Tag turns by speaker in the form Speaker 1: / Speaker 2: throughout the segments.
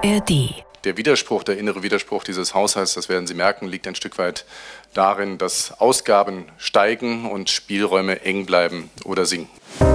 Speaker 1: ARD.
Speaker 2: Der Widerspruch, der innere Widerspruch dieses Haushalts, das werden Sie merken, liegt ein Stück weit darin, dass Ausgaben steigen und Spielräume eng bleiben oder sinken.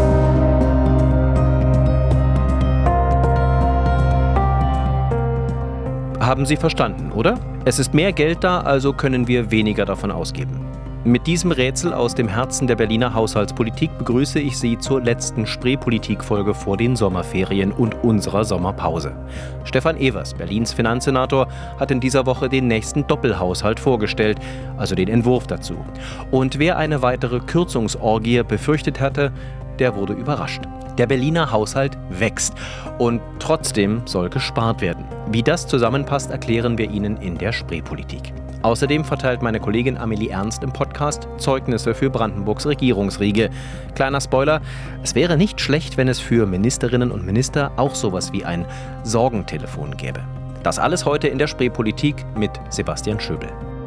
Speaker 3: Haben Sie verstanden, oder? Es ist mehr Geld da, also können wir weniger davon ausgeben. Mit diesem Rätsel aus dem Herzen der Berliner Haushaltspolitik begrüße ich Sie zur letzten Spree-Politik-Folge vor den Sommerferien und unserer Sommerpause. Stefan Evers, Berlins Finanzsenator, hat in dieser Woche den nächsten Doppelhaushalt vorgestellt, also den Entwurf dazu. Und wer eine weitere Kürzungsorgie befürchtet hatte, der wurde überrascht. Der Berliner Haushalt wächst und trotzdem soll gespart werden. Wie das zusammenpasst, erklären wir Ihnen in der Spree-Politik. Außerdem verteilt meine Kollegin Amelie Ernst im Podcast Zeugnisse für Brandenburgs Regierungsriege. Kleiner Spoiler, es wäre nicht schlecht, wenn es für Ministerinnen und Minister auch sowas wie ein Sorgentelefon gäbe. Das alles heute in der Spree-Politik mit Sebastian Schöbel.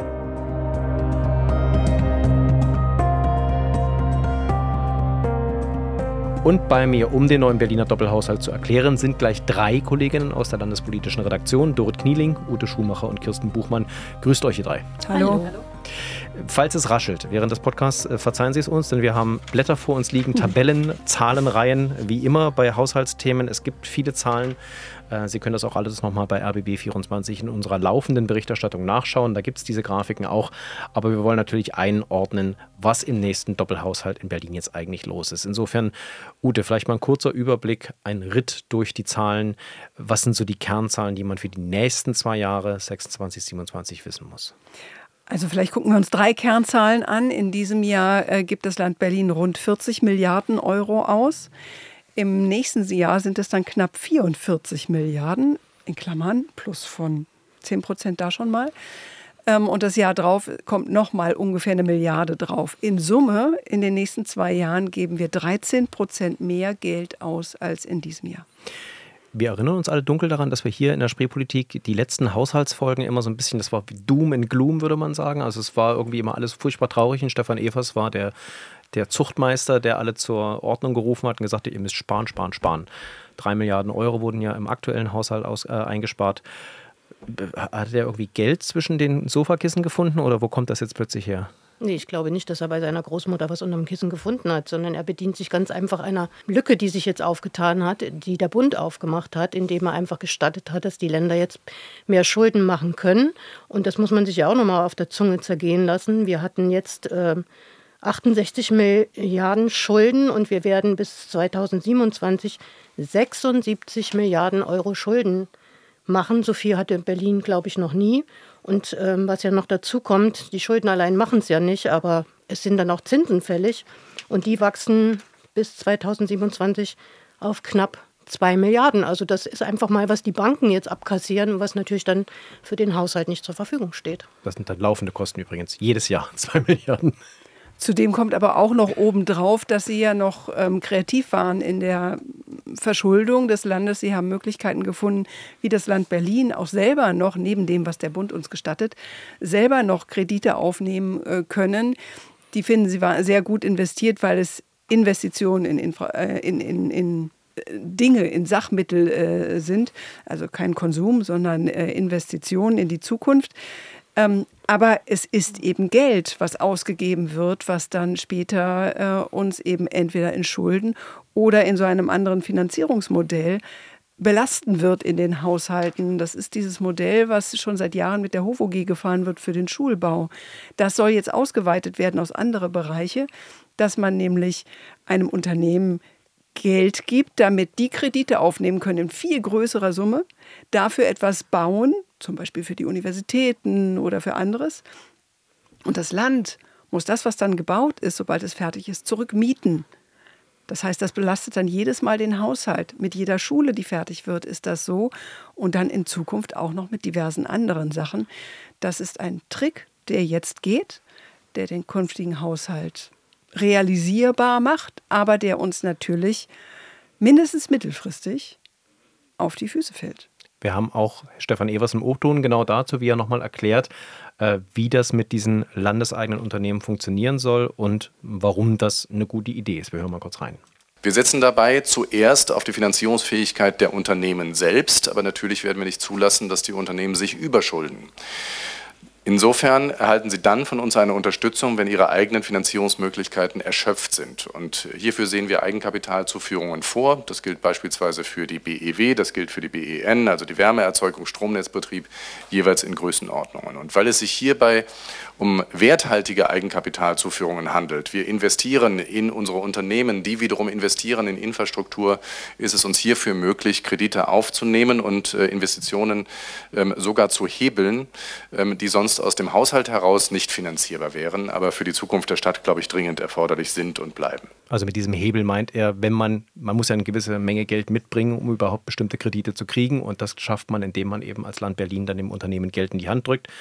Speaker 3: Und bei mir, um den neuen Berliner Doppelhaushalt zu erklären, sind gleich 3 Kolleginnen aus der landespolitischen Redaktion. Dorit Knieling, Ute Schumacher und Kirsten Buchmann. Grüßt euch, ihr 3.
Speaker 4: Hallo.
Speaker 3: Falls es raschelt während des Podcasts, verzeihen Sie es uns, denn wir haben Blätter vor uns liegen, Tabellen, Zahlenreihen, wie immer bei Haushaltsthemen. Es gibt viele Zahlen. Sie können das auch alles nochmal bei RBB24 in unserer laufenden Berichterstattung nachschauen. Da gibt es diese Grafiken auch. Aber wir wollen natürlich einordnen, was im nächsten Doppelhaushalt in Berlin jetzt eigentlich los ist. Insofern, Ute, vielleicht mal ein kurzer Überblick, ein Ritt durch die Zahlen. Was sind so die Kernzahlen, die man für die nächsten 2 Jahre, 26, 27, wissen muss?
Speaker 4: Also vielleicht gucken wir uns 3 Kernzahlen an. In diesem Jahr gibt das Land Berlin rund 40 Milliarden Euro aus. Im nächsten Jahr sind es dann knapp 44 Milliarden, in Klammern, plus von 10% da schon mal. Und das Jahr drauf kommt nochmal ungefähr 1 Milliarde drauf. In Summe, in den nächsten 2 Jahren geben wir 13% mehr Geld aus als in diesem Jahr.
Speaker 3: Wir erinnern uns alle dunkel daran, dass wir hier in der Spree-Politik die letzten Haushaltsfolgen immer so ein bisschen, das war wie Doom and Gloom, würde man sagen. Also es war irgendwie immer alles furchtbar traurig und Stefan Evers war der Zuchtmeister, der alle zur Ordnung gerufen hat und gesagt hat, ihr müsst sparen, sparen, sparen. 3 Milliarden Euro wurden ja im aktuellen Haushalt eingespart. Hat er irgendwie Geld zwischen den Sofakissen gefunden oder wo kommt das jetzt plötzlich her?
Speaker 5: Nee, ich glaube nicht, dass er bei seiner Großmutter was unter dem Kissen gefunden hat, sondern er bedient sich ganz einfach einer Lücke, die sich jetzt aufgetan hat, die der Bund aufgemacht hat, indem er einfach gestattet hat, dass die Länder jetzt mehr Schulden machen können. Und das muss man sich ja auch nochmal auf der Zunge zergehen lassen. Wir hatten jetzt 68 Milliarden Schulden und wir werden bis 2027 76 Milliarden Euro Schulden machen. So viel hatte Berlin, glaube ich, noch nie. Und was ja noch dazu kommt, die Schulden allein machen es ja nicht, aber es sind dann auch Zinsen fällig. Und die wachsen bis 2027 auf knapp 2 Milliarden. Also das ist einfach mal, was die Banken jetzt abkassieren und was natürlich dann für den Haushalt nicht zur Verfügung steht.
Speaker 3: Das sind dann laufende Kosten übrigens. Jedes Jahr 2 Milliarden.
Speaker 4: Zudem kommt aber auch noch obendrauf, dass Sie ja noch kreativ waren in der Verschuldung des Landes. Sie haben Möglichkeiten gefunden, wie das Land Berlin auch selber noch, neben dem, was der Bund uns gestattet, selber noch Kredite aufnehmen können. Die finden Sie war sehr gut investiert, weil es Investitionen in Dinge, in Sachmittel sind. Also kein Konsum, sondern Investitionen in die Zukunft. Aber es ist eben Geld, was ausgegeben wird, was dann später uns eben entweder in Schulden oder in so einem anderen Finanzierungsmodell belasten wird in den Haushalten. Das ist dieses Modell, was schon seit Jahren mit der HOVOG gefahren wird für den Schulbau. Das soll jetzt ausgeweitet werden aus andere Bereiche, dass man nämlich einem Unternehmen Geld gibt, damit die Kredite aufnehmen können in viel größerer Summe, dafür etwas bauen, zum Beispiel für die Universitäten oder für anderes. Und das Land muss das, was dann gebaut ist, sobald es fertig ist, zurückmieten. Das heißt, das belastet dann jedes Mal den Haushalt. Mit jeder Schule, die fertig wird, ist das so. Und dann in Zukunft auch noch mit diversen anderen Sachen. Das ist ein Trick, der jetzt geht, der den künftigen Haushalt realisierbar macht, aber der uns natürlich mindestens mittelfristig auf die Füße fällt.
Speaker 3: Wir haben auch Stefan Evers im O-Ton genau dazu, wie er nochmal erklärt, wie das mit diesen landeseigenen Unternehmen funktionieren soll und warum das eine gute Idee ist. Wir hören mal kurz rein.
Speaker 2: Wir setzen dabei zuerst auf die Finanzierungsfähigkeit der Unternehmen selbst, aber natürlich werden wir nicht zulassen, dass die Unternehmen sich überschulden. Insofern erhalten Sie dann von uns eine Unterstützung, wenn Ihre eigenen Finanzierungsmöglichkeiten erschöpft sind. Und hierfür sehen wir Eigenkapitalzuführungen vor. Das gilt beispielsweise für die BEW, das gilt für die BEN, also die Wärmeerzeugung, Stromnetzbetrieb, jeweils in Größenordnungen. Und weil es sich hierbei um werthaltige Eigenkapitalzuführungen handelt, wir investieren in unsere Unternehmen, die wiederum investieren in Infrastruktur, ist es uns hierfür möglich, Kredite aufzunehmen und Investitionen sogar zu hebeln, die sonst aus dem Haushalt heraus nicht finanzierbar wären, aber für die Zukunft der Stadt, glaube ich, dringend erforderlich sind und bleiben.
Speaker 3: Also mit diesem Hebel meint er, wenn man muss ja eine gewisse Menge Geld mitbringen, um überhaupt bestimmte Kredite zu kriegen, und das schafft man, indem man eben als Land Berlin dann dem Unternehmen Geld in die Hand drückt.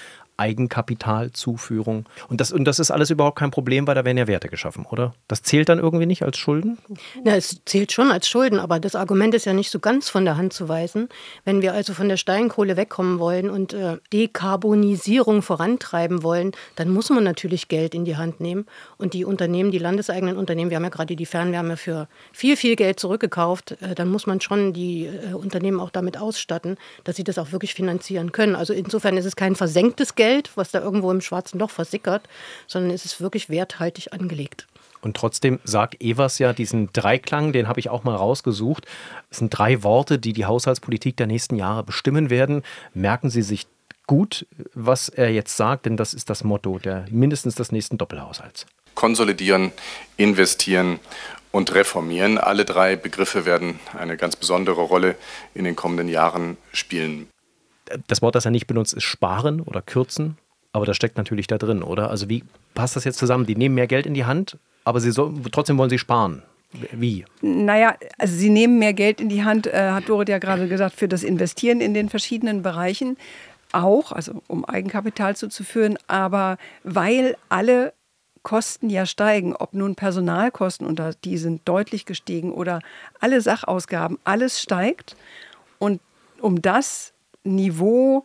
Speaker 3: Eigenkapitalzuführung. Und das ist alles überhaupt kein Problem, weil da werden ja Werte geschaffen, oder? Das zählt dann irgendwie nicht als Schulden?
Speaker 5: Ja, es zählt schon als Schulden, aber das Argument ist ja nicht so ganz von der Hand zu weisen. Wenn wir also von der Steinkohle wegkommen wollen und Dekarbonisierung vorantreiben wollen, dann muss man natürlich Geld in die Hand nehmen. Und die Unternehmen, die landeseigenen Unternehmen, wir haben ja gerade die Fernwärme für viel, viel Geld zurückgekauft, dann muss man schon die Unternehmen auch damit ausstatten, dass sie das auch wirklich finanzieren können. Also insofern ist es kein versenktes Geld, was da irgendwo im schwarzen Loch versickert, sondern es ist wirklich werthaltig angelegt.
Speaker 3: Und trotzdem sagt Evers ja diesen Dreiklang, den habe ich auch mal rausgesucht. Es sind 3 Worte, die die Haushaltspolitik der nächsten Jahre bestimmen werden. Merken Sie sich gut, was er jetzt sagt, denn das ist das Motto mindestens des nächsten Doppelhaushalts.
Speaker 2: Konsolidieren, investieren und reformieren. Alle 3 Begriffe werden eine ganz besondere Rolle in den kommenden Jahren spielen.
Speaker 3: Das Wort, das er nicht benutzt, ist sparen oder kürzen, aber das steckt natürlich da drin, oder? Also wie passt das jetzt zusammen? Die nehmen mehr Geld in die Hand, aber trotzdem wollen sie sparen. Wie?
Speaker 4: Naja, also sie nehmen mehr Geld in die Hand, hat Dorit ja gerade gesagt, für das Investieren in den verschiedenen Bereichen auch, also um Eigenkapital zuzuführen, aber weil alle Kosten ja steigen, ob nun Personalkosten, und die sind deutlich gestiegen, oder alle Sachausgaben, alles steigt, und um das Niveau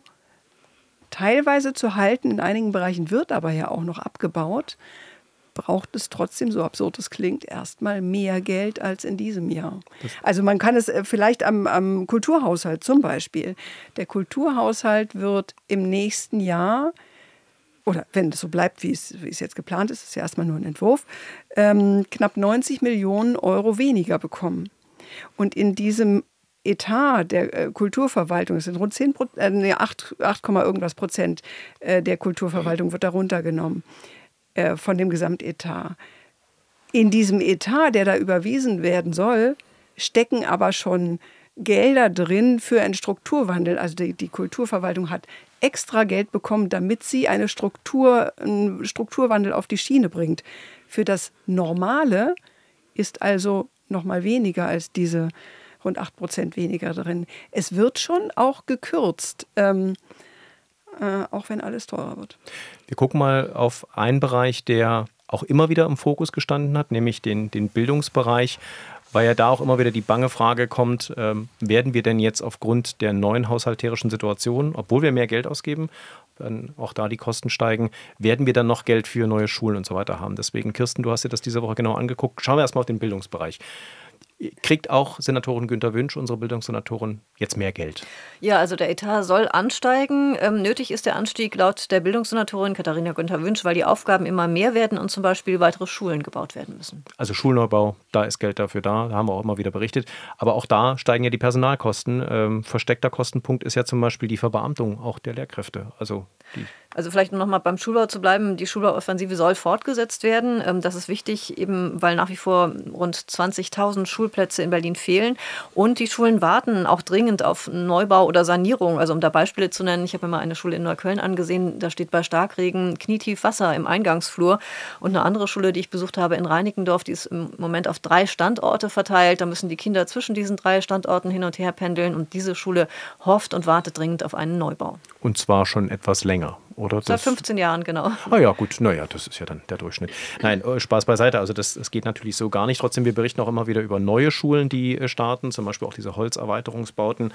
Speaker 4: teilweise zu halten, in einigen Bereichen wird aber ja auch noch abgebaut, braucht es trotzdem, so absurd es klingt, erstmal mehr Geld als in diesem Jahr. Also man kann es vielleicht am Kulturhaushalt zum Beispiel. Der Kulturhaushalt wird im nächsten Jahr, oder wenn es so bleibt, wie es jetzt geplant ist, ist ja erstmal nur ein Entwurf, knapp 90 Millionen Euro weniger bekommen. Und in diesem Etat der Kulturverwaltung, es sind rund 8, irgendwas Prozent der Kulturverwaltung wird da runtergenommen von dem Gesamtetat. In diesem Etat, der da überwiesen werden soll, stecken aber schon Gelder drin für einen Strukturwandel. Also die Kulturverwaltung hat extra Geld bekommen, damit sie einen Strukturwandel auf die Schiene bringt. Für das Normale ist also noch mal weniger als diese rund 8% weniger drin. Es wird schon auch gekürzt, auch wenn alles teurer wird.
Speaker 3: Wir gucken mal auf einen Bereich, der auch immer wieder im Fokus gestanden hat, nämlich den Bildungsbereich, weil ja da auch immer wieder die bange Frage kommt, werden wir denn jetzt aufgrund der neuen haushalterischen Situation, obwohl wir mehr Geld ausgeben, wenn auch da die Kosten steigen, werden wir dann noch Geld für neue Schulen und so weiter haben. Deswegen, Kirsten, du hast dir das diese Woche genau angeguckt. Schauen wir erstmal auf den Bildungsbereich. Kriegt auch Senatorin Günther Wünsch, unsere Bildungssenatorin, jetzt mehr Geld?
Speaker 1: Ja, also der Etat soll ansteigen. Nötig ist der Anstieg laut der Bildungssenatorin Katharina Günther Wünsch, weil die Aufgaben immer mehr werden und zum Beispiel weitere Schulen gebaut werden müssen.
Speaker 3: Also Schulneubau, da ist Geld dafür da haben wir auch immer wieder berichtet. Aber auch da steigen ja die Personalkosten. Versteckter Kostenpunkt ist ja zum Beispiel die Verbeamtung auch der Lehrkräfte. Also
Speaker 1: vielleicht noch mal beim Schulbau zu bleiben. Die Schulbauoffensive soll fortgesetzt werden. Das ist wichtig, eben weil nach wie vor rund 20.000 Schulplätze in Berlin fehlen. Und die Schulen warten auch dringend auf Neubau oder Sanierung. Also um da Beispiele zu nennen, ich habe mir mal eine Schule in Neukölln angesehen. Da steht bei Starkregen knietief Wasser im Eingangsflur. Und eine andere Schule, die ich besucht habe in Reinickendorf, die ist im Moment auf 3 Standorte verteilt. Da müssen die Kinder zwischen diesen 3 Standorten hin und her pendeln. Und diese Schule hofft und wartet dringend auf einen Neubau.
Speaker 3: Und zwar schon etwas länger. Oder
Speaker 1: Seit 15 Jahren, genau.
Speaker 3: Ah ja, gut, naja, das ist ja dann der Durchschnitt. Nein, Spaß beiseite, also das geht natürlich so gar nicht. Trotzdem, wir berichten auch immer wieder über neue Schulen, die starten, zum Beispiel auch diese Holzerweiterungsbauten,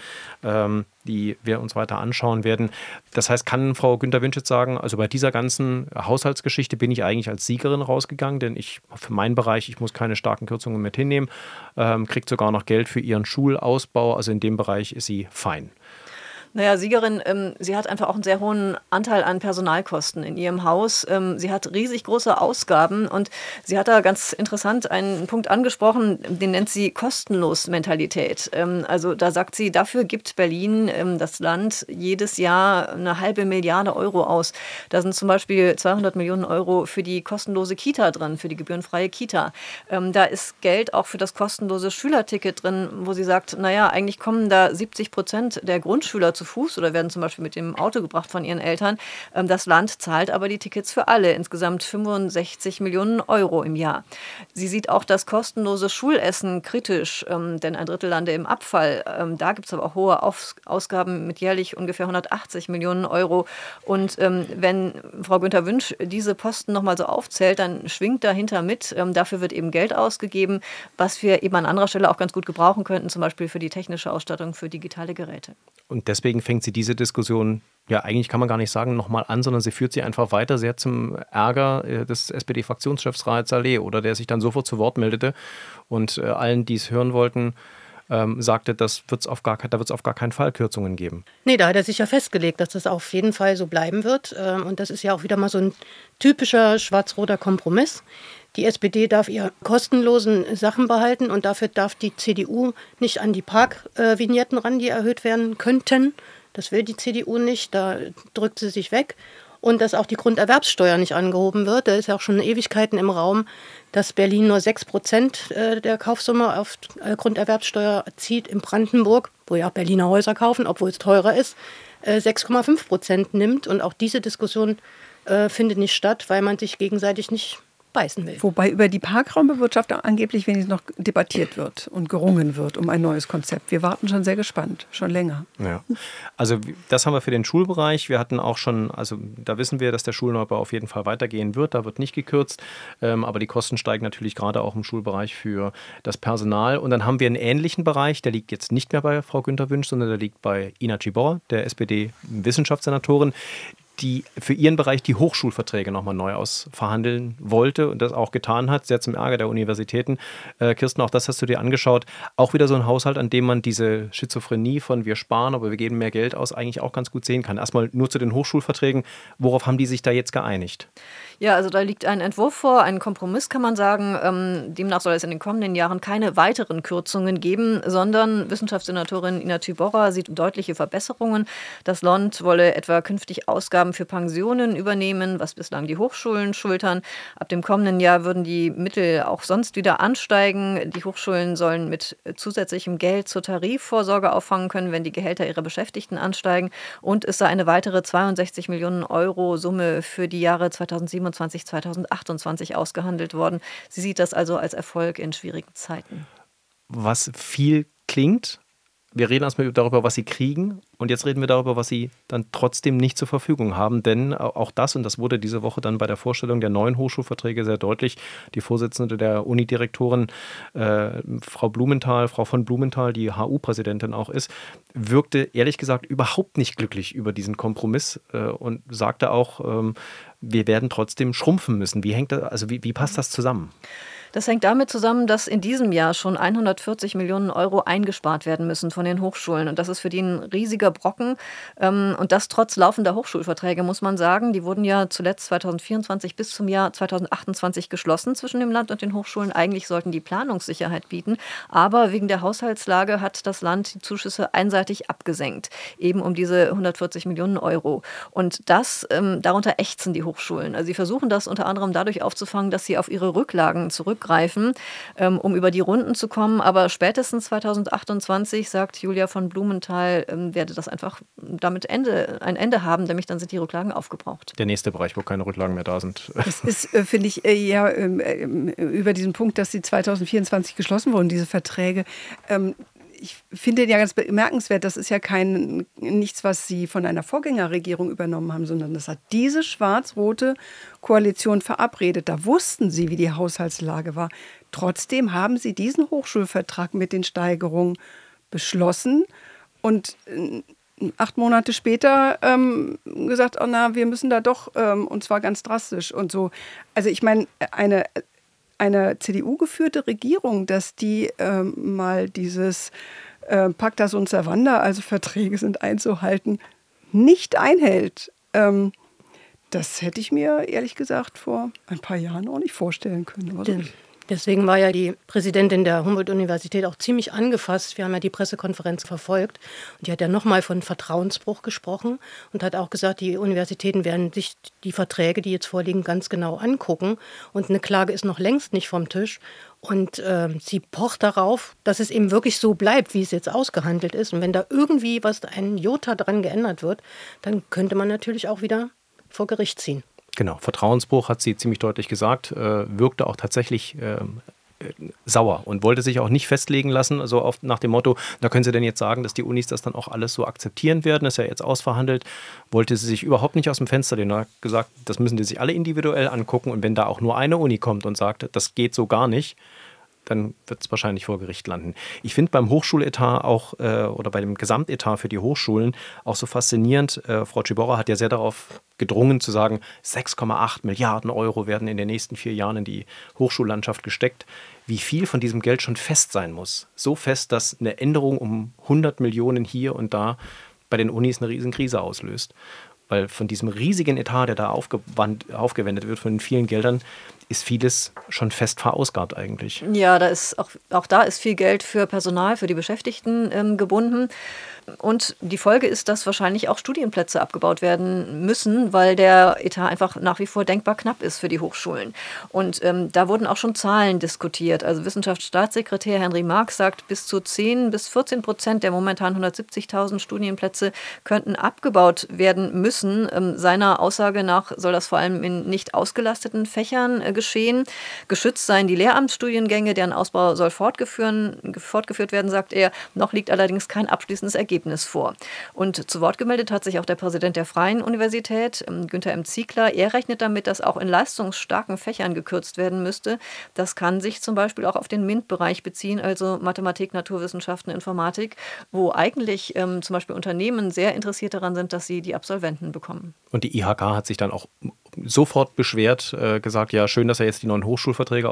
Speaker 3: die wir uns weiter anschauen werden. Das heißt, kann Frau Günther-Wünsch jetzt sagen, also bei dieser ganzen Haushaltsgeschichte bin ich eigentlich als Siegerin rausgegangen, denn für meinen Bereich, ich muss keine starken Kürzungen mit hinnehmen, kriegt sogar noch Geld für ihren Schulausbau, also in dem Bereich ist sie fein.
Speaker 1: Naja, Siegerin, sie hat einfach auch einen sehr hohen Anteil an Personalkosten in ihrem Haus. Sie hat riesig große Ausgaben und sie hat da ganz interessant einen Punkt angesprochen, den nennt sie Kostenlos-Mentalität. Also da sagt sie, dafür gibt Berlin, das Land, jedes Jahr eine halbe Milliarde Euro aus. Da sind zum Beispiel 200 Millionen Euro für die kostenlose Kita drin, für die gebührenfreie Kita. Da ist Geld auch für das kostenlose Schülerticket drin, wo sie sagt, naja, eigentlich kommen da 70% der Grundschüler zu Fuß oder werden zum Beispiel mit dem Auto gebracht von ihren Eltern. Das Land zahlt aber die Tickets für alle, insgesamt 65 Millionen Euro im Jahr. Sie sieht auch das kostenlose Schulessen kritisch, denn ein Drittel lande im Abfall. Da gibt es aber auch hohe Ausgaben mit jährlich ungefähr 180 Millionen Euro. Und wenn Frau Günther-Wünsch diese Posten nochmal so aufzählt, dann schwingt dahinter mit. Dafür wird eben Geld ausgegeben, was wir eben an anderer Stelle auch ganz gut gebrauchen könnten, zum Beispiel für die technische Ausstattung, für digitale Geräte.
Speaker 3: Und deswegen fängt sie diese Diskussion, ja eigentlich kann man gar nicht sagen, nochmal an, sondern sie führt sie einfach weiter, sehr zum Ärger des SPD-Fraktionschefs Raed Saleh, oder der sich dann sofort zu Wort meldete und allen, die es hören wollten, sagte, da wird es auf gar keinen Fall Kürzungen geben.
Speaker 5: Nee, da hat er sich ja festgelegt, dass das auf jeden Fall so bleiben wird. Und das ist ja auch wieder mal so ein typischer schwarz-roter Kompromiss. Die SPD darf ihre kostenlosen Sachen behalten und dafür darf die CDU nicht an die Parkvignetten ran, die erhöht werden könnten. Das will die CDU nicht, da drückt sie sich weg. Und dass auch die Grunderwerbssteuer nicht angehoben wird. Da ist ja auch schon Ewigkeiten im Raum, dass Berlin nur 6% der Kaufsumme auf Grunderwerbssteuer zieht. In Brandenburg, wo ja auch Berliner Häuser kaufen, obwohl es teurer ist, 6,5% nimmt. Und auch diese Diskussion findet nicht statt, weil man sich gegenseitig nicht beißen will.
Speaker 4: Wobei über die Parkraumbewirtschaftung angeblich wenigstens noch debattiert wird und gerungen wird um ein neues Konzept. Wir warten schon sehr gespannt, schon länger.
Speaker 3: Ja. Also das haben wir für den Schulbereich. Wir hatten auch schon, also da wissen wir, dass der Schulneubau auf jeden Fall weitergehen wird. Da wird nicht gekürzt, aber die Kosten steigen natürlich gerade auch im Schulbereich für das Personal. Und dann haben wir einen ähnlichen Bereich, der liegt jetzt nicht mehr bei Frau Günther-Wünsch, sondern der liegt bei Ina Cibor, der SPD-Wissenschaftssenatorin, die für ihren Bereich die Hochschulverträge nochmal neu ausverhandeln wollte und das auch getan hat, sehr zum Ärger der Universitäten. Kirsten, auch das hast du dir angeschaut. Auch wieder so ein Haushalt, an dem man diese Schizophrenie von wir sparen, aber wir geben mehr Geld aus, eigentlich auch ganz gut sehen kann. Erstmal nur zu den Hochschulverträgen. Worauf haben die sich da jetzt geeinigt?
Speaker 1: Ja, also da liegt ein Entwurf vor, ein Kompromiss kann man sagen. Demnach soll es in den kommenden Jahren keine weiteren Kürzungen geben, sondern Wissenschaftssenatorin Ina Cibor sieht deutliche Verbesserungen. Das Land wolle etwa künftig Ausgaben für Pensionen übernehmen, was bislang die Hochschulen schultern. Ab dem kommenden Jahr würden die Mittel auch sonst wieder ansteigen. Die Hochschulen sollen mit zusätzlichem Geld zur Tarifvorsorge auffangen können, wenn die Gehälter ihrer Beschäftigten ansteigen. Und es sei eine weitere 62 Millionen Euro Summe für die Jahre 2027, 2028 ausgehandelt worden. Sie sieht das also als Erfolg in schwierigen Zeiten.
Speaker 3: Was viel klingt, wir reden erstmal darüber, was sie kriegen, und jetzt reden wir darüber, was sie dann trotzdem nicht zur Verfügung haben, denn auch das, und das wurde diese Woche dann bei der Vorstellung der neuen Hochschulverträge sehr deutlich, die Vorsitzende der Unidirektoren, Frau von Blumenthal, die HU-Präsidentin auch ist, wirkte ehrlich gesagt überhaupt nicht glücklich über diesen Kompromiss und sagte auch, wir werden trotzdem schrumpfen müssen. Wie passt das zusammen?
Speaker 1: Das hängt damit zusammen, dass in diesem Jahr schon 140 Millionen Euro eingespart werden müssen von den Hochschulen. Und das ist für die ein riesiger Brocken. Und das trotz laufender Hochschulverträge, muss man sagen. Die wurden ja zuletzt 2024 bis zum Jahr 2028 geschlossen zwischen dem Land und den Hochschulen. Eigentlich sollten die Planungssicherheit bieten. Aber wegen der Haushaltslage hat das Land die Zuschüsse einseitig abgesenkt. Eben um diese 140 Millionen Euro. Und darunter ächzen die Hochschulen. Also sie versuchen das unter anderem dadurch aufzufangen, dass sie auf ihre Rücklagen zurückgreifen, um über die Runden zu kommen. Aber spätestens 2028, sagt Julia von Blumenthal, werde das einfach damit ein Ende haben, nämlich dann sind die Rücklagen aufgebraucht.
Speaker 3: Der nächste Bereich, wo keine Rücklagen mehr da sind.
Speaker 4: Das ist, finde ich, über diesen Punkt, dass sie 2024 geschlossen wurden, diese Verträge. ich finde ja ganz bemerkenswert, das ist ja nichts, was Sie von einer Vorgängerregierung übernommen haben, sondern das hat diese schwarz-rote Koalition verabredet. Da wussten Sie, wie die Haushaltslage war. Trotzdem haben Sie diesen Hochschulvertrag mit den Steigerungen beschlossen und 8 Monate später gesagt, oh na, wir müssen da doch, und zwar ganz drastisch und so. Also ich meine, eine CDU-geführte Regierung, dass die mal dieses Pacta sunt servanda, also Verträge sind einzuhalten, nicht einhält. Das hätte ich mir ehrlich gesagt vor ein paar Jahren auch nicht vorstellen können. Aber
Speaker 5: deswegen war ja die Präsidentin der Humboldt-Universität auch ziemlich angefasst. Wir haben ja die Pressekonferenz verfolgt. Und die hat ja nochmal von Vertrauensbruch gesprochen und hat auch gesagt, die Universitäten werden sich die Verträge, die jetzt vorliegen, ganz genau angucken. Und eine Klage ist noch längst nicht vom Tisch. Und sie pocht darauf, dass es eben wirklich so bleibt, wie es jetzt ausgehandelt ist. Und wenn da irgendwie ein Jota dran geändert wird, dann könnte man natürlich auch wieder vor Gericht ziehen.
Speaker 3: Genau, Vertrauensbruch hat sie ziemlich deutlich gesagt, wirkte auch tatsächlich sauer und wollte sich auch nicht festlegen lassen, also nach dem Motto, da können Sie denn jetzt sagen, dass die Unis das dann auch alles so akzeptieren werden, ist ja jetzt ausverhandelt, wollte sie sich überhaupt nicht aus dem Fenster lehnen, hat gesagt, das müssen die sich alle individuell angucken und wenn da auch nur eine Uni kommt und sagt, das geht so gar nicht, dann wird es wahrscheinlich vor Gericht landen. Ich finde beim Hochschuletat auch oder bei dem Gesamtetat für die Hochschulen auch so faszinierend. Frau Ciborra hat ja sehr darauf gedrungen zu sagen, 6,8 Milliarden Euro werden in den nächsten 4 Jahren in die Hochschullandschaft gesteckt. Wie viel von diesem Geld schon fest sein muss. So fest, dass eine Änderung um 100 Millionen hier und da bei den Unis eine Riesenkrise auslöst. Weil von diesem riesigen Etat, der da aufgewendet wird, von den vielen Geldern, ist vieles schon fest verausgabt eigentlich.
Speaker 1: Ja, da ist auch da ist viel Geld für Personal, für die Beschäftigten gebunden. Und die Folge ist, dass wahrscheinlich auch Studienplätze abgebaut werden müssen, weil der Etat einfach nach wie vor denkbar knapp ist für die Hochschulen. Und da wurden auch schon Zahlen diskutiert. Also Wissenschaftsstaatssekretär Henry Marx sagt, bis zu 10-14% der momentan 170.000 Studienplätze könnten abgebaut werden müssen. Seiner Aussage nach soll das vor allem in nicht ausgelasteten Fächern geschehen. Geschützt seien die Lehramtsstudiengänge, deren Ausbau soll fortgeführt werden, sagt er. Noch liegt allerdings kein abschließendes Ergebnis vor. Und zu Wort gemeldet hat sich auch der Präsident der Freien Universität, Günther M. Ziegler. Er rechnet damit, dass auch in leistungsstarken Fächern gekürzt werden müsste. Das kann sich zum Beispiel auch auf den MINT-Bereich beziehen, also Mathematik, Naturwissenschaften, Informatik, wo eigentlich zum Beispiel Unternehmen sehr interessiert daran sind, dass sie die Absolventen bekommen.
Speaker 3: Und die IHK hat sich dann auch sofort beschwert, gesagt, ja, schön, dass ihr jetzt die neuen Hochschulverträge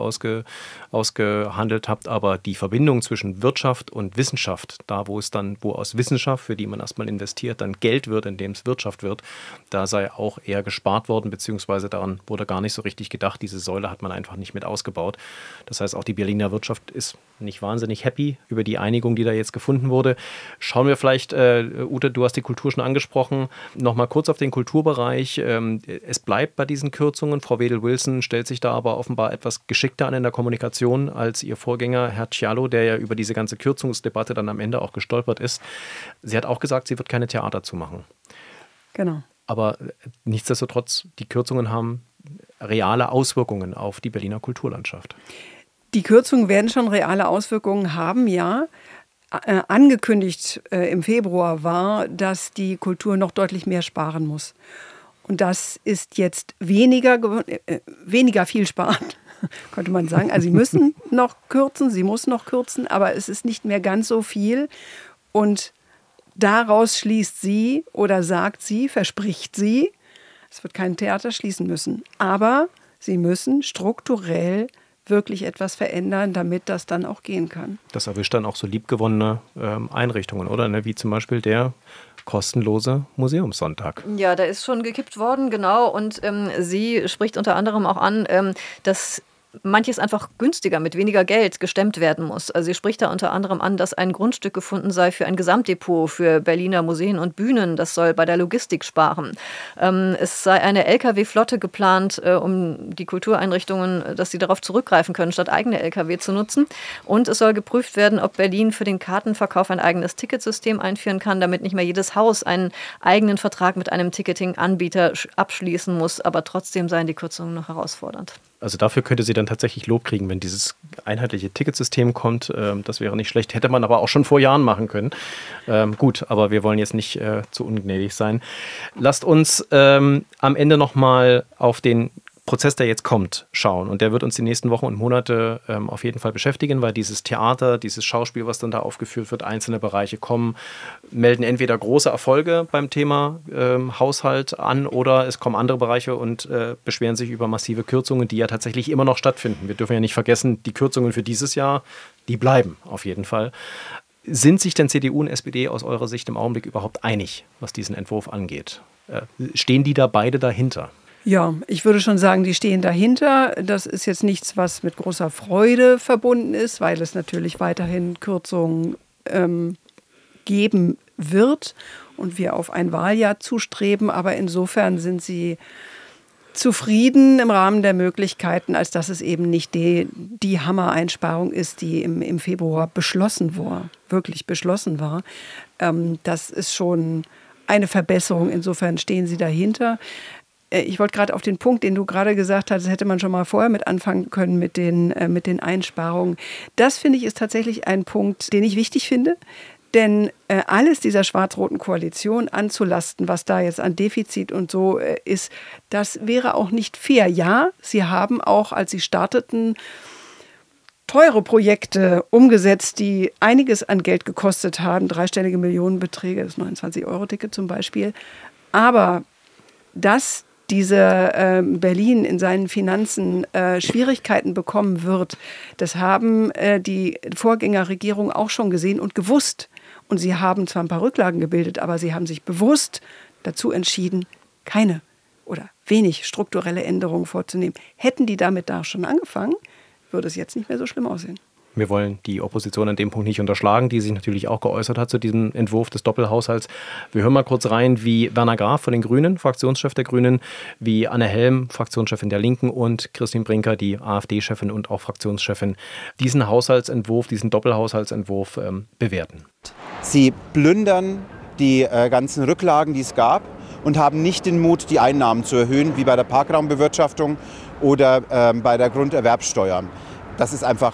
Speaker 3: ausgehandelt habt, aber die Verbindung zwischen Wirtschaft und Wissenschaft, da wo aus Wissenschaft, für die man erstmal investiert, dann Geld wird, indem es Wirtschaft wird, da sei auch eher gespart worden, beziehungsweise daran wurde gar nicht so richtig gedacht. Diese Säule hat man einfach nicht mit ausgebaut. Das heißt, auch die Berliner Wirtschaft ist nicht wahnsinnig happy über die Einigung, die da jetzt gefunden wurde. Schauen wir vielleicht, Ute, du hast die Kultur schon angesprochen, nochmal kurz auf den Kulturbereich. Es bleibt bei diesen Kürzungen. Frau Wedel-Wilson stellt sich da aber offenbar etwas geschickter an in der Kommunikation als ihr Vorgänger, Herr Cialo, der ja über diese ganze Kürzungsdebatte dann am Ende auch gestolpert ist. Sie hat auch gesagt, sie wird keine Theater zumachen.
Speaker 4: Genau.
Speaker 3: Aber nichtsdestotrotz, die Kürzungen haben reale Auswirkungen auf die Berliner Kulturlandschaft.
Speaker 4: Die Kürzungen werden schon reale Auswirkungen haben, ja. Angekündigt im Februar war, dass die Kultur noch deutlich mehr sparen muss. Und das ist jetzt weniger viel sparen, könnte man sagen. Also sie müssen noch kürzen, sie muss noch kürzen, aber es ist nicht mehr ganz so viel. Und daraus schließt sie oder sagt sie, verspricht sie, es wird kein Theater schließen müssen. Aber sie müssen strukturell wirklich etwas verändern, damit das dann auch gehen kann.
Speaker 3: Das erwischt dann auch so liebgewonnene Einrichtungen, oder? Ne? Wie zum Beispiel der kostenlose Museumssonntag.
Speaker 1: Ja, der ist schon gekippt worden, genau. Und sie spricht unter anderem auch an, dass manches einfach günstiger mit weniger Geld gestemmt werden muss. Also sie spricht da unter anderem an, dass ein Grundstück gefunden sei für ein Gesamtdepot für Berliner Museen und Bühnen. Das soll bei der Logistik sparen. Es sei eine Lkw-Flotte geplant, um die Kultureinrichtungen, dass sie darauf zurückgreifen können, statt eigene Lkw zu nutzen. Und es soll geprüft werden, ob Berlin für den Kartenverkauf ein eigenes Ticketsystem einführen kann, damit nicht mehr jedes Haus einen eigenen Vertrag mit einem Ticketing-Anbieter abschließen muss. Aber trotzdem seien die Kürzungen noch herausfordernd.
Speaker 3: Also dafür könnte sie dann tatsächlich Lob kriegen, wenn dieses einheitliche Ticketsystem kommt. Das wäre nicht schlecht, hätte man aber auch schon vor Jahren machen können. Gut, aber wir wollen jetzt nicht zu ungnädig sein. Lasst uns am Ende nochmal auf den Prozess, der jetzt kommt, schauen. Und der wird uns die nächsten Wochen und Monate auf jeden Fall beschäftigen, weil dieses Theater, dieses Schauspiel, was dann da aufgeführt wird, einzelne Bereiche kommen, melden entweder große Erfolge beim Thema Haushalt an oder es kommen andere Bereiche und beschweren sich über massive Kürzungen, die ja tatsächlich immer noch stattfinden. Wir dürfen ja nicht vergessen, die Kürzungen für dieses Jahr, die bleiben auf jeden Fall. Sind sich denn CDU und SPD aus eurer Sicht im Augenblick überhaupt einig, was diesen Entwurf angeht? Stehen die da beide dahinter?
Speaker 4: Ja, ich würde schon sagen, die stehen dahinter. Das ist jetzt nichts, was mit großer Freude verbunden ist, weil es natürlich weiterhin Kürzungen geben wird und wir auf ein Wahljahr zustreben. Aber insofern sind sie zufrieden im Rahmen der Möglichkeiten, als dass es eben nicht die Hammereinsparung ist, die im Februar wirklich beschlossen war. Das ist schon eine Verbesserung. Insofern stehen sie dahinter. Ich wollte gerade auf den Punkt, den du gerade gesagt hast, hätte man schon mal vorher mit anfangen können mit den Einsparungen. Das, finde ich, ist tatsächlich ein Punkt, den ich wichtig finde. Denn alles dieser schwarz-roten Koalition anzulasten, was da jetzt an Defizit und so ist, das wäre auch nicht fair. Ja, sie haben auch, als sie starteten, teure Projekte umgesetzt, die einiges an Geld gekostet haben, dreistellige Millionenbeträge, das 29-Euro-Ticket zum Beispiel. Aber dass Berlin in seinen Finanzen Schwierigkeiten bekommen wird, das haben die Vorgängerregierung auch schon gesehen und gewusst. Und sie haben zwar ein paar Rücklagen gebildet, aber sie haben sich bewusst dazu entschieden, keine oder wenig strukturelle Änderungen vorzunehmen. Hätten die damit da schon angefangen, würde es jetzt nicht mehr so schlimm aussehen.
Speaker 3: Wir wollen die Opposition an dem Punkt nicht unterschlagen, die sich natürlich auch geäußert hat zu diesem Entwurf des Doppelhaushalts. Wir hören mal kurz rein, wie Werner Graf von den Grünen, Fraktionschef der Grünen, wie Anne Helm, Fraktionschefin der Linken und Christine Brinker, die AfD-Chefin und auch Fraktionschefin, diesen Haushaltsentwurf, diesen Doppelhaushaltsentwurf bewerten.
Speaker 6: Sie plündern die ganzen Rücklagen, die es gab und haben nicht den Mut, die Einnahmen zu erhöhen, wie bei der Parkraumbewirtschaftung oder bei der Grunderwerbsteuer. Das ist einfach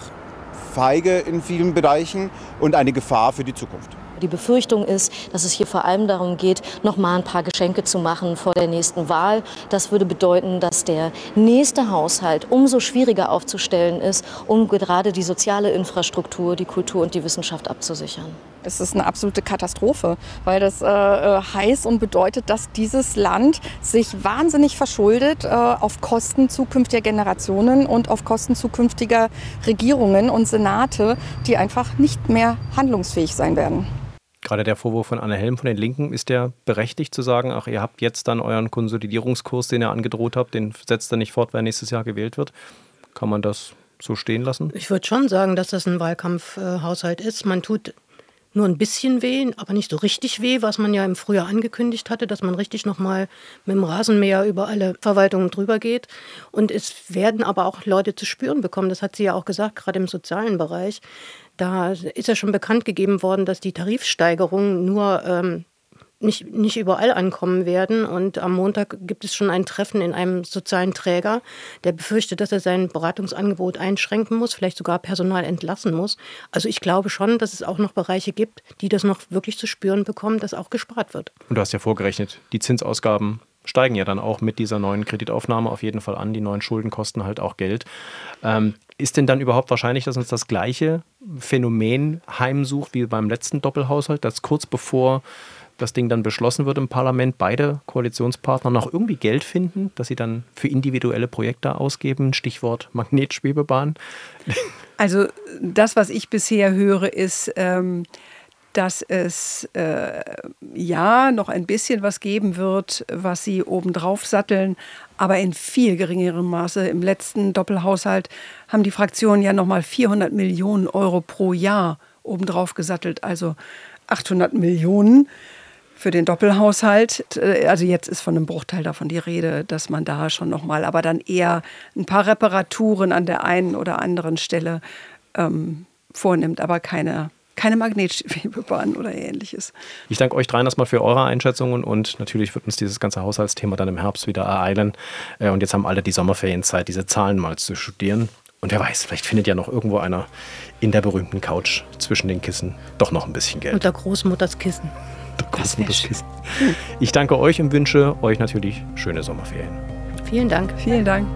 Speaker 6: feige in vielen Bereichen und eine Gefahr für die Zukunft.
Speaker 7: Die Befürchtung ist, dass es hier vor allem darum geht, noch mal ein paar Geschenke zu machen vor der nächsten Wahl. Das würde bedeuten, dass der nächste Haushalt umso schwieriger aufzustellen ist, um gerade die soziale Infrastruktur, die Kultur und die Wissenschaft abzusichern.
Speaker 8: Es ist eine absolute Katastrophe, weil das heißt und bedeutet, dass dieses Land sich wahnsinnig verschuldet auf Kosten zukünftiger Generationen und auf Kosten zukünftiger Regierungen und Senate, die einfach nicht mehr handlungsfähig sein werden.
Speaker 3: Gerade der Vorwurf von Anne Helm von den Linken, ist der berechtigt zu sagen, ach, ihr habt jetzt dann euren Konsolidierungskurs, den ihr angedroht habt, den setzt ihr nicht fort, wer nächstes Jahr gewählt wird? Kann man das so stehen lassen?
Speaker 5: Ich würde schon sagen, dass das ein Wahlkampfhaushalt ist. Man tut nur ein bisschen weh, aber nicht so richtig weh, was man ja im Frühjahr angekündigt hatte, dass man richtig nochmal mit dem Rasenmäher über alle Verwaltungen drüber geht. Und es werden aber auch Leute zu spüren bekommen, das hat sie ja auch gesagt, gerade im sozialen Bereich. Da ist ja schon bekannt gegeben worden, dass die Tarifsteigerungen nur nicht überall ankommen werden. Und am Montag gibt es schon ein Treffen in einem sozialen Träger, der befürchtet, dass er sein Beratungsangebot einschränken muss, vielleicht sogar Personal entlassen muss. Also ich glaube schon, dass es auch noch Bereiche gibt, die das noch wirklich zu spüren bekommen, dass auch gespart wird.
Speaker 3: Und du hast ja vorgerechnet, die Zinsausgaben steigen ja dann auch mit dieser neuen Kreditaufnahme auf jeden Fall an. Die neuen Schulden kosten halt auch Geld. Ist denn dann überhaupt wahrscheinlich, dass uns das gleiche Phänomen heimsucht wie beim letzten Doppelhaushalt, dass kurz bevor das Ding dann beschlossen wird im Parlament, beide Koalitionspartner noch irgendwie Geld finden, dass sie dann für individuelle Projekte ausgeben? Stichwort Magnetschwebebahn.
Speaker 4: Also das, was ich bisher höre, ist, dass es noch ein bisschen was geben wird, was sie obendrauf satteln, aber in viel geringerem Maße. Im letzten Doppelhaushalt haben die Fraktionen ja nochmal 400 Millionen Euro pro Jahr obendrauf gesattelt, also 800 Millionen für den Doppelhaushalt. Also jetzt ist von einem Bruchteil davon die Rede, dass man da schon nochmal, aber dann eher ein paar Reparaturen an der einen oder anderen Stelle vornimmt, aber keine keine Magnetschwebebahn oder ähnliches.
Speaker 3: Ich danke euch dreien erstmal für eure Einschätzungen und natürlich wird uns dieses ganze Haushaltsthema dann im Herbst wieder ereilen. Und jetzt haben alle die Sommerferienzeit, diese Zahlen mal zu studieren. Und wer weiß, vielleicht findet ja noch irgendwo einer in der berühmten Couch zwischen den Kissen doch noch ein bisschen Geld.
Speaker 5: Unter Großmutters Kissen.
Speaker 3: Ich danke euch und wünsche euch natürlich schöne Sommerferien.
Speaker 5: Vielen Dank.
Speaker 4: Vielen Dank.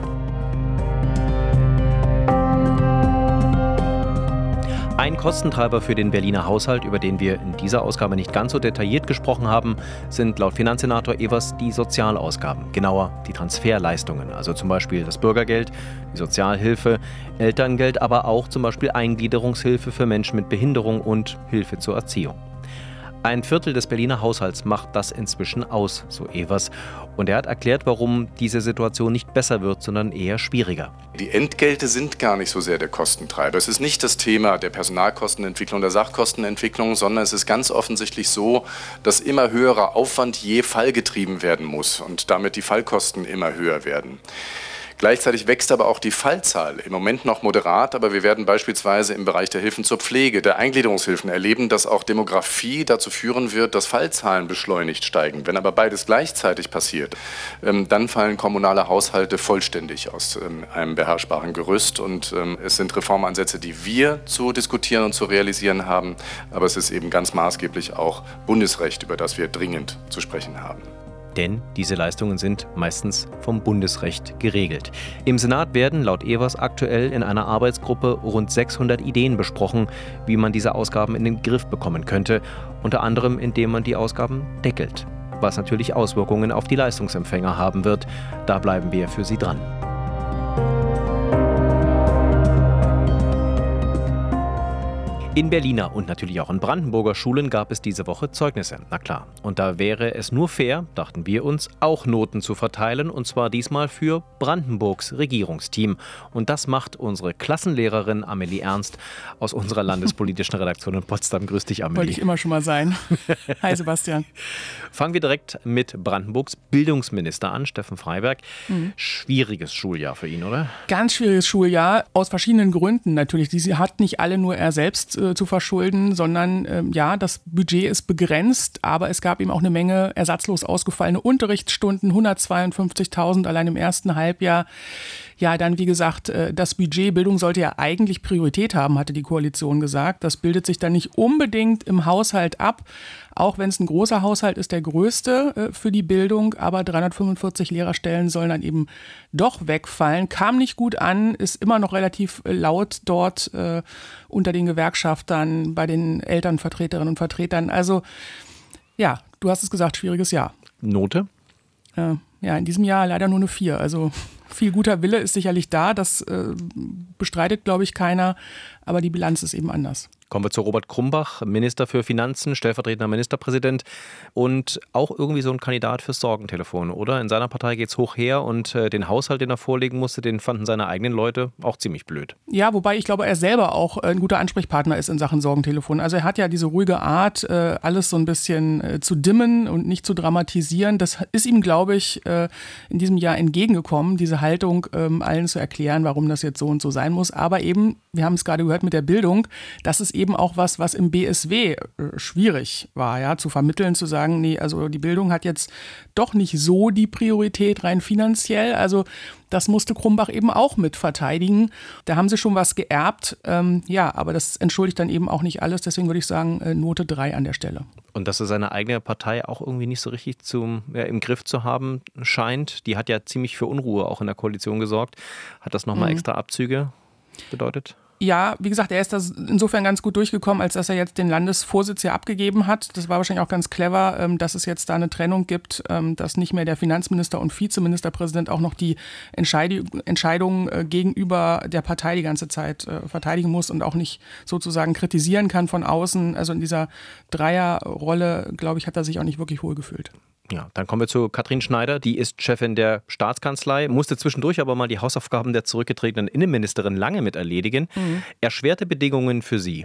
Speaker 3: Ein Kostentreiber für den Berliner Haushalt, über den wir in dieser Ausgabe nicht ganz so detailliert gesprochen haben, sind laut Finanzsenator Evers die Sozialausgaben, genauer die Transferleistungen, also zum Beispiel das Bürgergeld, die Sozialhilfe, Elterngeld, aber auch zum Beispiel Eingliederungshilfe für Menschen mit Behinderung und Hilfe zur Erziehung. 1/4 des Berliner Haushalts macht das inzwischen aus, so Evers. Und er hat erklärt, warum diese Situation nicht besser wird, sondern eher schwieriger.
Speaker 2: Die Entgelte sind gar nicht so sehr der Kostentreiber. Es ist nicht das Thema der Personalkostenentwicklung, der Sachkostenentwicklung, sondern es ist ganz offensichtlich so, dass immer höherer Aufwand je Fall getrieben werden muss und damit die Fallkosten immer höher werden. Gleichzeitig wächst aber auch die Fallzahl. Im Moment noch moderat, aber wir werden beispielsweise im Bereich der Hilfen zur Pflege, der Eingliederungshilfen erleben, dass auch Demografie dazu führen wird, dass Fallzahlen beschleunigt steigen. Wenn aber beides gleichzeitig passiert, dann fallen kommunale Haushalte vollständig aus einem beherrschbaren Gerüst. Und es sind Reformansätze, die wir zu diskutieren und zu realisieren haben, aber es ist eben ganz maßgeblich auch Bundesrecht, über das wir dringend zu sprechen haben.
Speaker 3: Denn diese Leistungen sind meistens vom Bundesrecht geregelt. Im Senat werden laut Evers aktuell in einer Arbeitsgruppe rund 600 Ideen besprochen, wie man diese Ausgaben in den Griff bekommen könnte. Unter anderem, indem man die Ausgaben deckelt. Was natürlich Auswirkungen auf die Leistungsempfänger haben wird. Da bleiben wir für Sie dran. In Berliner und natürlich auch in Brandenburger Schulen gab es diese Woche Zeugnisse, na klar. Und da wäre es nur fair, dachten wir uns, auch Noten zu verteilen, und zwar diesmal für Brandenburgs Regierungsteam. Und das macht unsere Klassenlehrerin Amelie Ernst aus unserer landespolitischen Redaktion in Potsdam. Grüß dich, Amelie.
Speaker 9: Wollte ich immer schon mal sein. Hi, Sebastian.
Speaker 3: Fangen wir direkt mit Brandenburgs Bildungsminister an, Steffen Freiberg. Schwieriges Schuljahr für ihn, oder?
Speaker 9: Ganz schwieriges Schuljahr, aus verschiedenen Gründen natürlich. Diese hat nicht alle nur er selbst zu verschulden, sondern das Budget ist begrenzt, aber es gab eben auch eine Menge ersatzlos ausgefallene Unterrichtsstunden, 152.000 allein im ersten Halbjahr. Ja, dann wie gesagt, das Budget Bildung sollte ja eigentlich Priorität haben, hatte die Koalition gesagt. Das bildet sich dann nicht unbedingt im Haushalt ab, auch wenn es ein großer Haushalt ist, der größte für die Bildung, aber 345 Lehrerstellen sollen dann eben doch wegfallen. Kam nicht gut an, ist immer noch relativ laut dort unter den Gewerkschaftern, bei den Elternvertreterinnen und Vertretern. Also ja, du hast es gesagt, schwieriges Jahr.
Speaker 3: Note?
Speaker 9: Ja, in diesem Jahr leider nur eine 4. Also viel guter Wille ist sicherlich da, das bestreitet, glaube ich, keiner, aber die Bilanz ist eben anders.
Speaker 3: Kommen wir zu Robert Krumbach, Minister für Finanzen, stellvertretender Ministerpräsident und auch irgendwie so ein Kandidat fürs Sorgentelefon, oder? In seiner Partei geht's hoch her und den Haushalt, den er vorlegen musste, den fanden seine eigenen Leute auch ziemlich blöd.
Speaker 9: Ja, wobei ich glaube, er selber auch ein guter Ansprechpartner ist in Sachen Sorgentelefon. Also er hat ja diese ruhige Art, alles so ein bisschen zu dimmen und nicht zu dramatisieren. Das ist ihm, glaube ich, in diesem Jahr entgegengekommen, diese Haltung, allen zu erklären, warum das jetzt so und so sein muss. Aber eben, wir haben es gerade gehört mit der Bildung, das ist eben auch was im BSW schwierig war, ja, zu vermitteln, zu sagen, nee, also die Bildung hat jetzt doch nicht so die Priorität rein finanziell, also das musste Krumbach eben auch mit verteidigen. Da haben sie schon was geerbt, aber das entschuldigt dann eben auch nicht alles, deswegen würde ich sagen, Note 3 an der Stelle.
Speaker 3: Und dass er seine eigene Partei auch irgendwie nicht so richtig im Griff zu haben scheint, die hat ja ziemlich für Unruhe auch in der Koalition gesorgt. Hat das nochmal extra Abzüge bedeutet?
Speaker 9: Ja, wie gesagt, er ist da insofern ganz gut durchgekommen, als dass er jetzt den Landesvorsitz ja abgegeben hat. Das war wahrscheinlich auch ganz clever, dass es jetzt da eine Trennung gibt, dass nicht mehr der Finanzminister und Vizeministerpräsident auch noch die Entscheidungen gegenüber der Partei die ganze Zeit verteidigen muss und auch nicht sozusagen kritisieren kann von außen. Also in dieser Dreierrolle, glaube ich, hat er sich auch nicht wirklich wohl gefühlt.
Speaker 3: Ja, dann kommen wir zu Katrin Schneider, die ist Chefin der Staatskanzlei, musste zwischendurch aber mal die Hausaufgaben der zurückgetretenen Innenministerin Lange mit erledigen. Erschwerte Bedingungen für sie.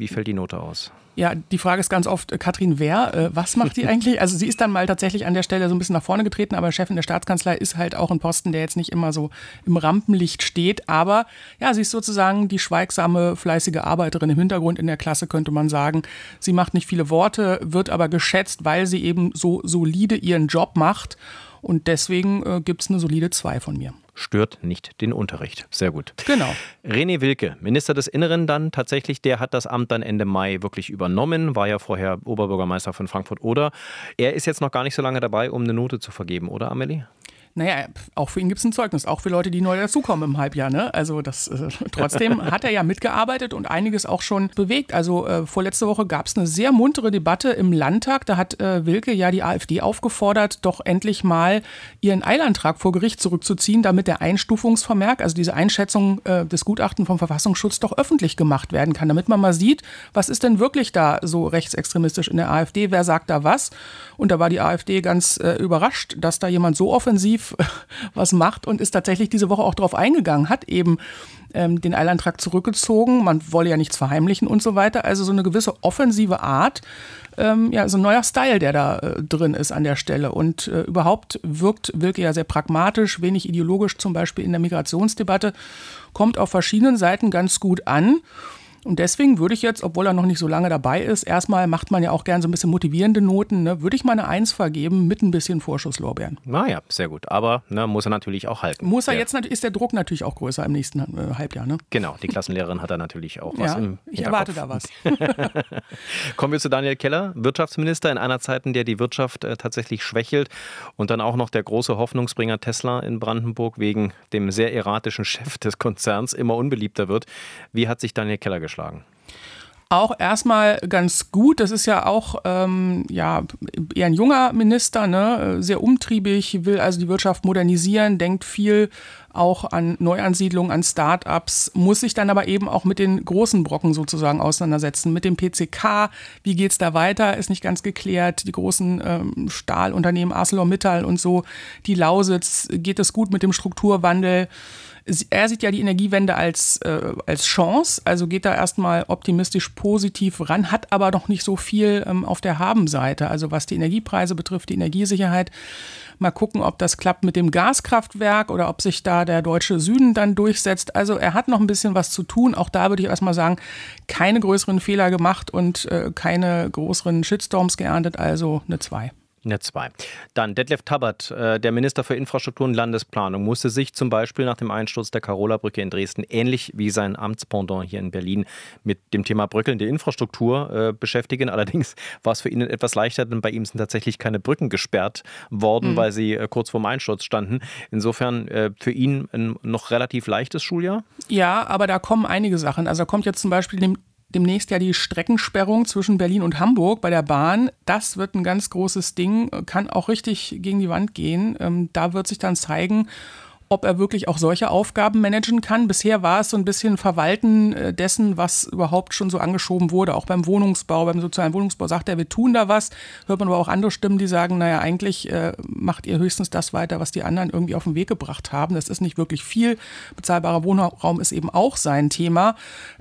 Speaker 3: Wie fällt die Note aus?
Speaker 9: Ja, die Frage ist ganz oft, Katrin Wehr, was macht die eigentlich? Also sie ist dann mal tatsächlich an der Stelle so ein bisschen nach vorne getreten, aber Chefin der Staatskanzlei ist halt auch ein Posten, der jetzt nicht immer so im Rampenlicht steht. Aber ja, sie ist sozusagen die schweigsame, fleißige Arbeiterin im Hintergrund in der Klasse, könnte man sagen. Sie macht nicht viele Worte, wird aber geschätzt, weil sie eben so solide ihren Job macht. Und deswegen gibt es eine solide 2 von mir.
Speaker 3: Stört nicht den Unterricht. Sehr gut.
Speaker 9: Genau.
Speaker 3: René Wilke, Minister des Inneren dann tatsächlich, der hat das Amt dann Ende Mai wirklich übernommen, war ja vorher Oberbürgermeister von Frankfurt-Oder. Er ist jetzt noch gar nicht so lange dabei, um eine Note zu vergeben, oder Amelie?
Speaker 9: Naja, auch für ihn gibt es ein Zeugnis, auch für Leute, die neu dazukommen im Halbjahr. Ne? Also trotzdem hat er ja mitgearbeitet und einiges auch schon bewegt. Also vorletzte Woche gab es eine sehr muntere Debatte im Landtag. Da hat Wilke ja die AfD aufgefordert, doch endlich mal ihren Eilantrag vor Gericht zurückzuziehen, damit der Einstufungsvermerk, also diese Einschätzung des Gutachtens vom Verfassungsschutz, doch öffentlich gemacht werden kann, damit man mal sieht, was ist denn wirklich da so rechtsextremistisch in der AfD, wer sagt da was? Und da war die AfD ganz überrascht, dass da jemand so offensiv was macht und ist tatsächlich diese Woche auch drauf eingegangen, hat eben den Eilantrag zurückgezogen, man wolle ja nichts verheimlichen und so weiter, also so eine gewisse offensive Art, so ein neuer Style, der da drin ist an der Stelle und überhaupt wirkt Wilke ja sehr pragmatisch, wenig ideologisch, zum Beispiel in der Migrationsdebatte, kommt auf verschiedenen Seiten ganz gut an. Und deswegen würde ich jetzt, obwohl er noch nicht so lange dabei ist, erstmal macht man ja auch gern so ein bisschen motivierende Noten, ne, würde ich mal eine 1 vergeben mit ein bisschen Vorschusslorbeeren.
Speaker 3: Naja, sehr gut. Aber muss er natürlich auch halten.
Speaker 9: Muss er jetzt, ist der Druck natürlich auch größer im nächsten Halbjahr. Ne?
Speaker 3: Genau, die Klassenlehrerin hat da natürlich auch was im Hinterkopf.
Speaker 9: Ich erwarte da was.
Speaker 3: Kommen wir zu Daniel Keller, Wirtschaftsminister in einer Zeit, in der die Wirtschaft tatsächlich schwächelt und dann auch noch der große Hoffnungsbringer Tesla in Brandenburg wegen dem sehr erratischen Chef des Konzerns immer unbeliebter wird. Wie hat sich Daniel Keller geschlagen?
Speaker 9: Auch erstmal ganz gut. Das ist ja auch eher ein junger Minister, ne? Sehr umtriebig, will also die Wirtschaft modernisieren, denkt viel auch an Neuansiedlungen, an Start-ups, muss sich dann aber eben auch mit den großen Brocken sozusagen auseinandersetzen. Mit dem PCK, wie geht es da weiter, ist nicht ganz geklärt. Die großen Stahlunternehmen, ArcelorMittal und so, die Lausitz, geht es gut mit dem Strukturwandel? Er sieht ja die Energiewende als Chance, also geht da erstmal optimistisch positiv ran, hat aber noch nicht so viel auf der Habenseite, also was die Energiepreise betrifft, die Energiesicherheit. Mal gucken, ob das klappt mit dem Gaskraftwerk oder ob sich da der deutsche Süden dann durchsetzt. Also er hat noch ein bisschen was zu tun. Auch da würde ich erstmal sagen, keine größeren Fehler gemacht und keine größeren Shitstorms geerntet, also eine 2.
Speaker 3: Eine 2. Dann Detlef Tabbert, der Minister für Infrastruktur und Landesplanung, musste sich zum Beispiel nach dem Einsturz der Carola-Brücke in Dresden, ähnlich wie sein Amtspendant hier in Berlin, mit dem Thema bröckelnde Infrastruktur beschäftigen. Allerdings war es für ihn etwas leichter, denn bei ihm sind tatsächlich keine Brücken gesperrt worden, weil sie kurz vorm Einsturz standen. Insofern für ihn ein noch relativ leichtes Schuljahr?
Speaker 9: Ja, aber da kommen einige Sachen. Also da kommt jetzt zum Beispiel demnächst ja die Streckensperrung zwischen Berlin und Hamburg bei der Bahn. Das wird ein ganz großes Ding, kann auch richtig gegen die Wand gehen. Da wird sich dann zeigen, ob er wirklich auch solche Aufgaben managen kann. Bisher war es so ein bisschen Verwalten dessen, was überhaupt schon so angeschoben wurde, auch beim Wohnungsbau, beim sozialen Wohnungsbau sagt er, wir tun da was. Hört man aber auch andere Stimmen, die sagen, naja, eigentlich macht ihr höchstens das weiter, was die anderen irgendwie auf den Weg gebracht haben. Das ist nicht wirklich viel. Bezahlbarer Wohnraum ist eben auch sein Thema.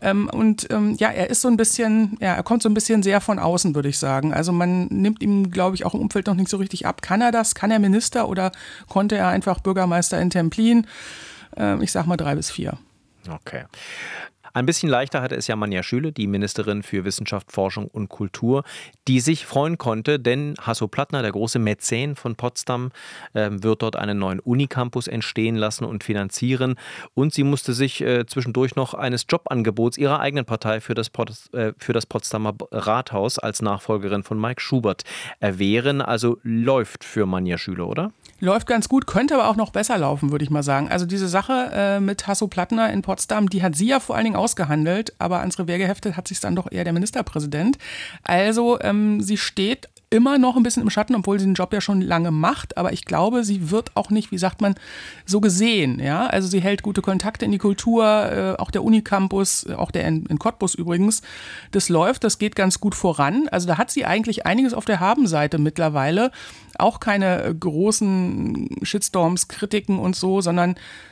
Speaker 9: Er ist so ein bisschen, er kommt so ein bisschen sehr von außen, würde ich sagen. Also man nimmt ihm, glaube ich, auch im Umfeld noch nicht so richtig ab. Kann er das? Kann er Minister oder konnte er einfach Bürgermeister in Templin? Ich sag mal 3 bis 4.
Speaker 3: Okay. Ein bisschen leichter hatte es ja Manja Schüle, die Ministerin für Wissenschaft, Forschung und Kultur, die sich freuen konnte, denn Hasso-Plattner, der große Mäzen von Potsdam, wird dort einen neuen Unicampus entstehen lassen und finanzieren. Und sie musste sich zwischendurch noch eines Jobangebots ihrer eigenen Partei für das Potsdamer Rathaus als Nachfolgerin von Mike Schubert erwehren. Also läuft für Manja Schüle, oder?
Speaker 9: Läuft ganz gut, könnte aber auch noch besser laufen, würde ich mal sagen. Also diese Sache mit Hasso-Plattner in Potsdam, die hat sie ja vor allen Dingen ausgehandelt, aber ans Revier geheftet hat sich dann doch eher der Ministerpräsident. Also sie steht immer noch ein bisschen im Schatten, obwohl sie den Job ja schon lange macht, aber ich glaube, sie wird auch nicht, wie sagt man, so gesehen. Ja? Also sie hält gute Kontakte in die Kultur, auch der Unicampus, auch der in Cottbus übrigens. Das läuft, das geht ganz gut voran. Also da hat sie eigentlich einiges auf der Habenseite mittlerweile. Auch keine großen Shitstorms, Kritiken und so, sondern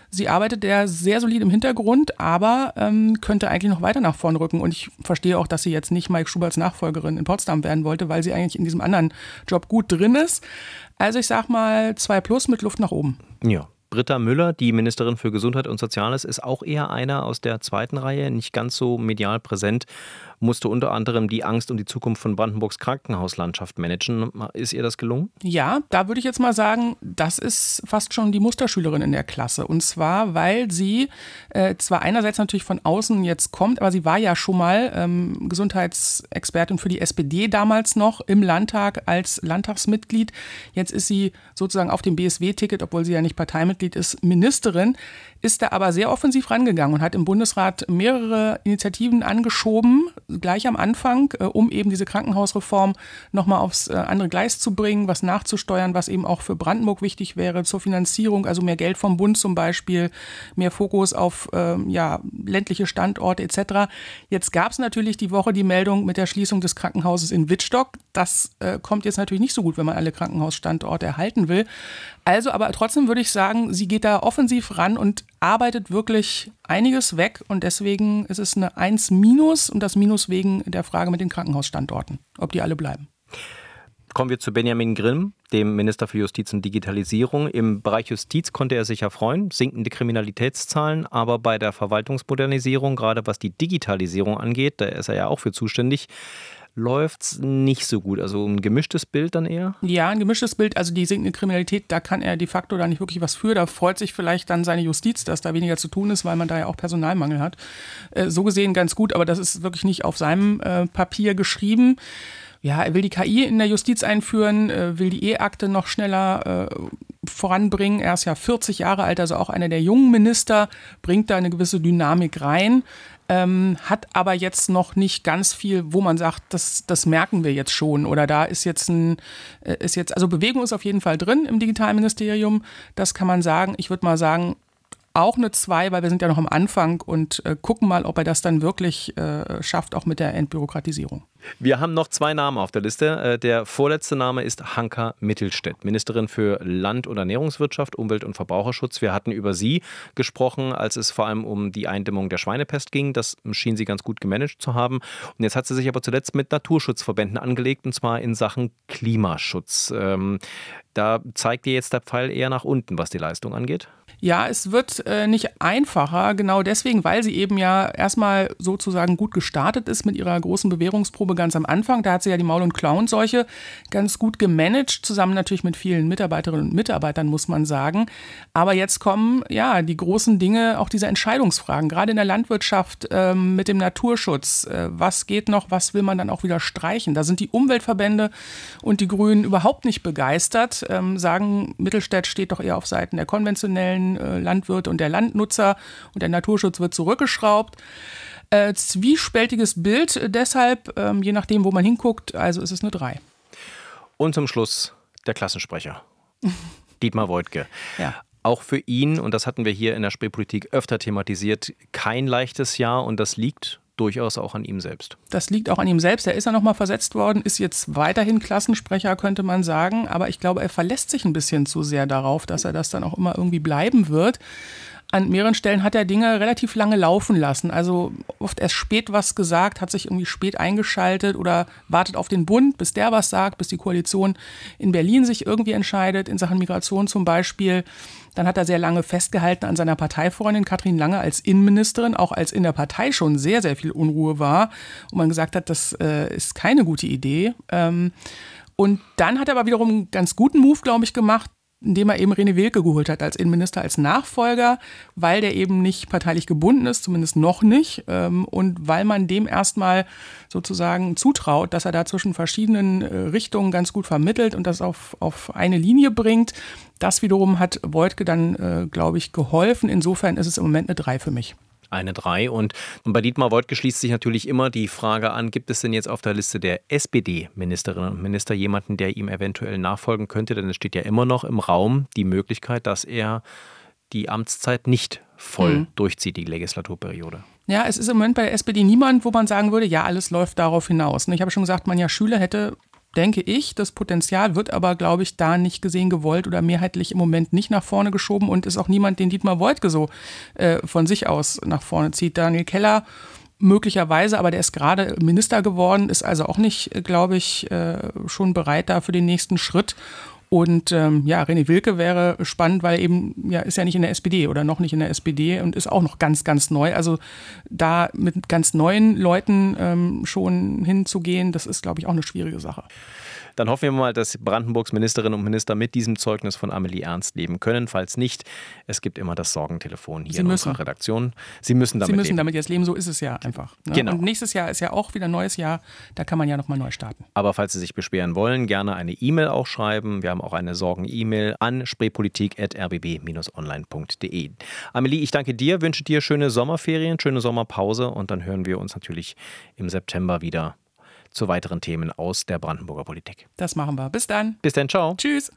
Speaker 9: Sie arbeitet ja sehr solid im Hintergrund, aber könnte eigentlich noch weiter nach vorn rücken. Und ich verstehe auch, dass sie jetzt nicht Mike Schuberts Nachfolgerin in Potsdam werden wollte, weil sie eigentlich in diesem anderen Job gut drin ist. Also ich sag mal 2+ mit Luft nach oben.
Speaker 3: Ja. Britta Müller, die Ministerin für Gesundheit und Soziales, ist auch eher einer aus der zweiten Reihe, nicht ganz so medial präsent, musste unter anderem die Angst um die Zukunft von Brandenburgs Krankenhauslandschaft managen. Ist ihr das gelungen?
Speaker 9: Ja, da würde ich jetzt mal sagen, das ist fast schon die Musterschülerin in der Klasse. Und zwar, weil sie zwar einerseits natürlich von außen jetzt kommt, aber sie war ja schon mal Gesundheitsexpertin für die SPD damals noch im Landtag als Landtagsmitglied. Jetzt ist sie sozusagen auf dem BSW-Ticket, obwohl sie ja nicht Parteimitglied ist, Ministerin, ist da aber sehr offensiv rangegangen und hat im Bundesrat mehrere Initiativen angeschoben, gleich am Anfang, um eben diese Krankenhausreform nochmal aufs andere Gleis zu bringen, was nachzusteuern, was eben auch für Brandenburg wichtig wäre, zur Finanzierung, also mehr Geld vom Bund zum Beispiel, mehr Fokus auf ländliche Standorte etc. Jetzt gab es natürlich die Woche die Meldung mit der Schließung des Krankenhauses in Wittstock. Das kommt jetzt natürlich nicht so gut, wenn man alle Krankenhausstandorte erhalten will. Also, aber trotzdem würde ich sagen, sie geht da offensiv ran und arbeitet wirklich einiges weg. Und deswegen ist es eine 1- und das Minus wegen der Frage mit den Krankenhausstandorten, ob die alle bleiben.
Speaker 3: Kommen wir zu Benjamin Grimm, dem Minister für Justiz und Digitalisierung. Im Bereich Justiz konnte er sich ja freuen, sinkende Kriminalitätszahlen, aber bei der Verwaltungsmodernisierung, gerade was die Digitalisierung angeht, da ist er ja auch für zuständig, läuft es nicht so gut. Also ein gemischtes Bild dann eher?
Speaker 9: Ja, ein gemischtes Bild. Also die sinkende Kriminalität, da kann er de facto da nicht wirklich was für. Da freut sich vielleicht dann seine Justiz, dass da weniger zu tun ist, weil man da ja auch Personalmangel hat. So gesehen ganz gut, aber das ist wirklich nicht auf seinem Papier geschrieben. Ja, er will die KI in der Justiz einführen, will die E-Akte noch schneller voranbringen. Er ist ja 40 Jahre alt, also auch einer der jungen Minister, bringt da eine gewisse Dynamik rein. Hat aber jetzt noch nicht ganz viel, wo man sagt, das merken wir jetzt schon. Oder da ist jetzt also Bewegung ist auf jeden Fall drin im Digitalministerium. Das kann man sagen. Ich würde mal sagen, auch eine 2, weil wir sind ja noch am Anfang und gucken mal, ob er das dann wirklich schafft, auch mit der Entbürokratisierung.
Speaker 3: Wir haben noch 2 Namen auf der Liste. Der vorletzte Name ist Hanka Mittelstädt, Ministerin für Land- und Ernährungswirtschaft, Umwelt- und Verbraucherschutz. Wir hatten über sie gesprochen, als es vor allem um die Eindämmung der Schweinepest ging. Das schien sie ganz gut gemanagt zu haben. Und jetzt hat sie sich aber zuletzt mit Naturschutzverbänden angelegt, und zwar in Sachen Klimaschutz. Da zeigt ihr jetzt der Pfeil eher nach unten, was die Leistung angeht?
Speaker 9: Ja, es wird nicht einfacher, genau deswegen, weil sie eben ja erstmal sozusagen gut gestartet ist mit ihrer großen Bewährungsprobe ganz am Anfang. Da hat sie ja die Maul- und Klauenseuche ganz gut gemanagt, zusammen natürlich mit vielen Mitarbeiterinnen und Mitarbeitern, muss man sagen. Aber jetzt kommen ja die großen Dinge, auch diese Entscheidungsfragen, gerade in der Landwirtschaft mit dem Naturschutz. Was geht noch, was will man dann auch wieder streichen? Da sind die Umweltverbände und die Grünen überhaupt nicht begeistert, sagen, Mittelstädt steht doch eher auf Seiten der konventionellen Landwirte und der Landnutzer und der Naturschutz wird zurückgeschraubt. Zwiespältiges Bild, deshalb, je nachdem, wo man hinguckt, also ist es eine 3.
Speaker 3: Und zum Schluss der Klassensprecher, Dietmar Woidke.
Speaker 9: Ja.
Speaker 3: Auch für ihn, und das hatten wir hier in der Spreepolitik öfter thematisiert, kein leichtes Jahr, und das liegt durchaus auch an ihm selbst.
Speaker 9: Das liegt auch an ihm selbst. Er ist ja nochmal versetzt worden, ist jetzt weiterhin Klassensprecher, könnte man sagen. Aber ich glaube, er verlässt sich ein bisschen zu sehr darauf, dass er das dann auch immer irgendwie bleiben wird. An mehreren Stellen hat er Dinge relativ lange laufen lassen. Also oft erst spät was gesagt, hat sich irgendwie spät eingeschaltet oder wartet auf den Bund, bis der was sagt, bis die Koalition in Berlin sich irgendwie entscheidet, in Sachen Migration zum Beispiel. Dann hat er sehr lange festgehalten an seiner Parteifreundin Katrin Lange als Innenministerin, auch als in der Partei schon sehr, sehr viel Unruhe war und man gesagt hat, das ist keine gute Idee. Und dann hat er aber wiederum einen ganz guten Move, glaube ich, gemacht, indem er eben René Wilke geholt hat als Innenminister, als Nachfolger, weil der eben nicht parteilich gebunden ist, zumindest noch nicht, und weil man dem erstmal sozusagen zutraut, dass er da zwischen verschiedenen Richtungen ganz gut vermittelt und das auf eine Linie bringt. Das wiederum hat Woidke dann, glaube ich, geholfen. Insofern ist es im Moment eine 3 für mich.
Speaker 3: Eine 3. Und bei Dietmar Woidke schließt sich natürlich immer die Frage an, gibt es denn jetzt auf der Liste der SPD-Ministerinnen und Minister jemanden, der ihm eventuell nachfolgen könnte? Denn es steht ja immer noch im Raum die Möglichkeit, dass er die Amtszeit nicht voll durchzieht, die Legislaturperiode.
Speaker 9: Ja, es ist im Moment bei der SPD niemand, wo man sagen würde, ja, alles läuft darauf hinaus. Ich habe schon gesagt, Manja Schüler hätte denke ich. Das Potenzial wird aber, glaube ich, da nicht gesehen, gewollt oder mehrheitlich im Moment nicht nach vorne geschoben und ist auch niemand, den Dietmar Woidke so von sich aus nach vorne zieht. Daniel Keller möglicherweise, aber der ist gerade Minister geworden, ist also auch nicht, glaube ich, schon bereit da für den nächsten Schritt. Und René Wilke wäre spannend, weil ist ja nicht in der SPD oder noch nicht in der SPD und ist auch noch ganz, ganz neu. Also da mit ganz neuen Leuten schon hinzugehen, das ist, glaube ich, auch eine schwierige Sache.
Speaker 3: Dann hoffen wir mal, dass Brandenburgs Ministerinnen und Minister mit diesem Zeugnis von Amelie Ernst leben können. Falls nicht, es gibt immer das Sorgentelefon hier in unserer Redaktion. Sie müssen damit
Speaker 9: jetzt leben, so ist es ja einfach. Ne?
Speaker 3: Genau.
Speaker 9: Und nächstes Jahr ist ja auch wieder ein neues Jahr, da kann man ja nochmal neu starten.
Speaker 3: Aber falls Sie sich beschweren wollen, gerne eine E-Mail auch schreiben. Wir haben auch eine Sorgen-E-Mail an spreepolitik@rbb-online.de. Amelie, ich danke dir, wünsche dir schöne Sommerferien, schöne Sommerpause und dann hören wir uns natürlich im September wieder zu weiteren Themen aus der Brandenburger Politik.
Speaker 9: Das machen wir. Bis dann.
Speaker 3: Bis dann, ciao.
Speaker 9: Tschüss.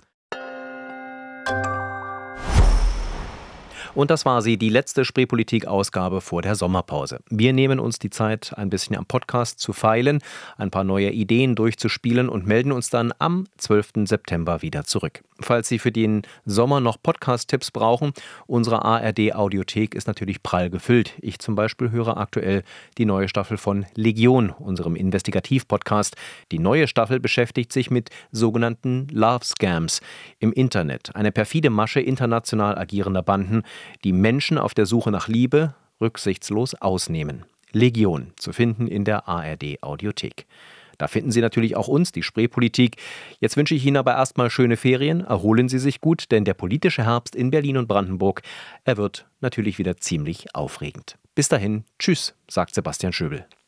Speaker 3: Und das war sie, die letzte Spreepolitik-Ausgabe vor der Sommerpause. Wir nehmen uns die Zeit, ein bisschen am Podcast zu feilen, ein paar neue Ideen durchzuspielen und melden uns dann am 12. September wieder zurück. Falls Sie für den Sommer noch Podcast-Tipps brauchen, unsere ARD-Audiothek ist natürlich prall gefüllt. Ich zum Beispiel höre aktuell die neue Staffel von Legion, unserem Investigativ-Podcast. Die neue Staffel beschäftigt sich mit sogenannten Love-Scams im Internet. Eine perfide Masche international agierender Banden, die Menschen auf der Suche nach Liebe rücksichtslos ausnehmen. Legion, zu finden in der ARD-Audiothek. Da finden Sie natürlich auch uns, die Spreepolitik. Jetzt wünsche ich Ihnen aber erstmal schöne Ferien. Erholen Sie sich gut, denn der politische Herbst in Berlin und Brandenburg, er wird natürlich wieder ziemlich aufregend. Bis dahin, tschüss, sagt Sebastian Schöbel.